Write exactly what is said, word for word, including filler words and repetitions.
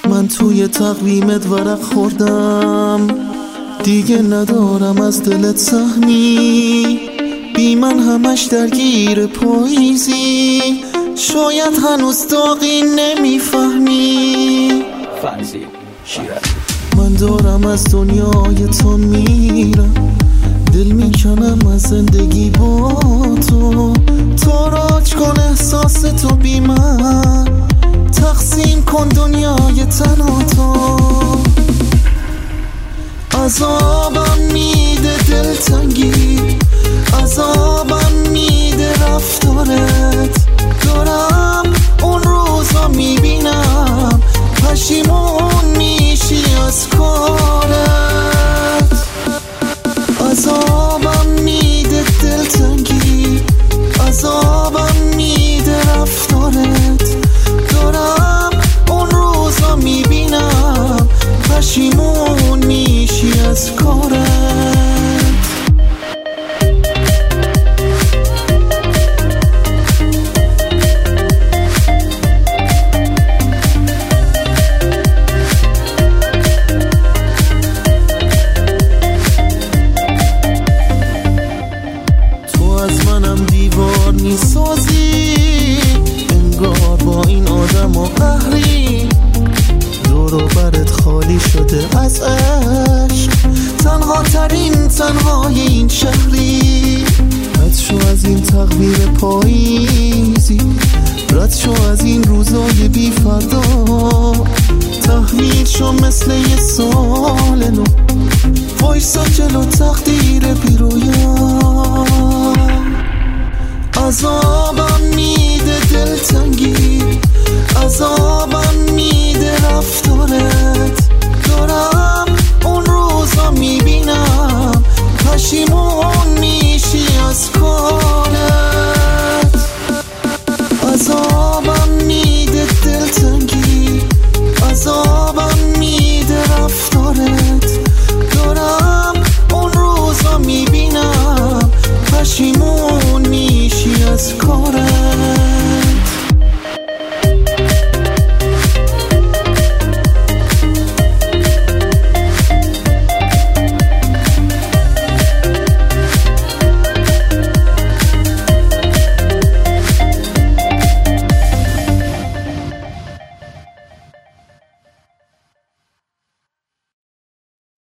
من توی تقویمت ورق خوردم، دیگه ندارم از دلت سهمی. بی من همش درگیر پاییزی، شاید هنوز داغی نمیفهمی. فرضی شیرد من دارم از دنیای تو میرم، دل میکنم از زندگی با تو. تاراج کن احساس تو بی من، تقسیم کن دنیای تنها تو. عذابم میده دلتنگی، عذابم میده رفتارت. دارم اون روزا میبینم پشیمون میشی از کارت. عذابم میده دلتنگی، عذابم میده رفتارت. دارم اون روزا میبینم پشیمون میشی از کارت. میسازی انگار با این آدم و قهری، دور و برت خالی شده از عشق. تنها ترین تنهای این شهری، رد شو از این تقویر پاییزی، رد شو از این روزای بی فردا. تحویل شو مثل یه سال نو، وایسا جلو تقدیر بی رویا. عذابم